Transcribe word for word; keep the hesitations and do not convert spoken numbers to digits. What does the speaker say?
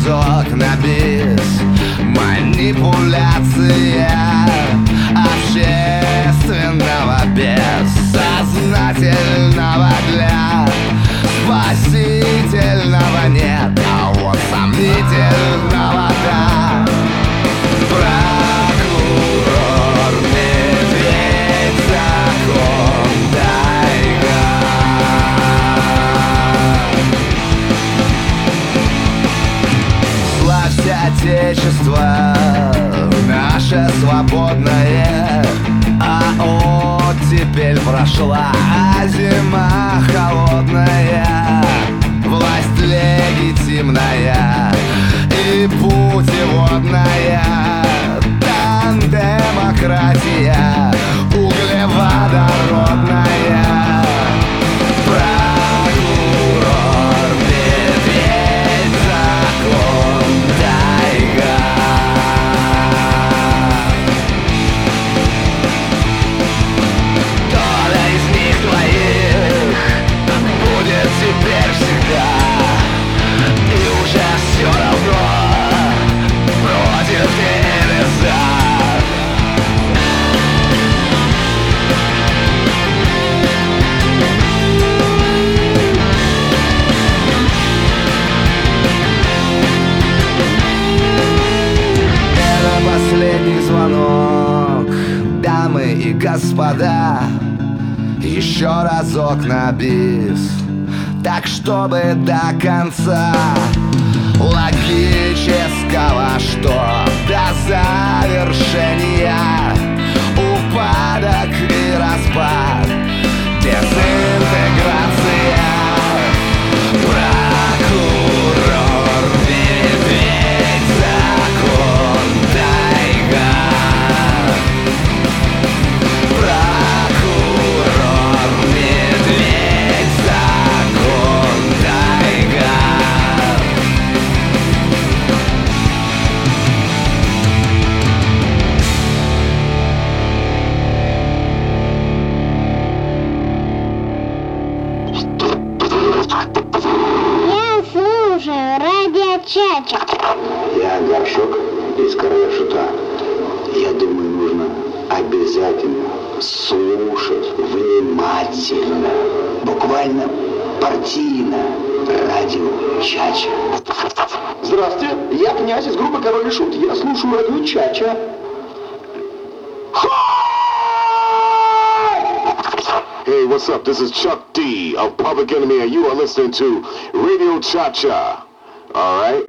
разок на бис. Манипуляция общественного бессознательного для спасительного нет, а вот сомнительного да. Прокурор, медведь, закон, тайга. Славься, Отечество наше свободное, а оттепель прошла, а зима холодная. Власть легитимная и путеводная, там демократия углеводородная. Прокурор, медведь, закон, тайга. Доля из них двоих будет теперь всегда, и уже все равно против или за. Это последний звонок, дамы и господа. Еще разок на бис, так чтобы до конца логического, что до завершения упадок и распад, дезинтеграция. Прокурор, медведь, закон, тайга. Прокурор, медведь, закон, тайга. Я слушаю радио Чача. Я Горшок из Короля Шута. Я думаю, нужно обязательно слушать внимательно, буквально партийно радио Чача. Здравствуйте, я князь из группы Король и Шут. Я слушаю радио Чача. Hey, what's up? This is Chuck D of Public Enemy, and you are listening to Radio Cha-Cha. All right?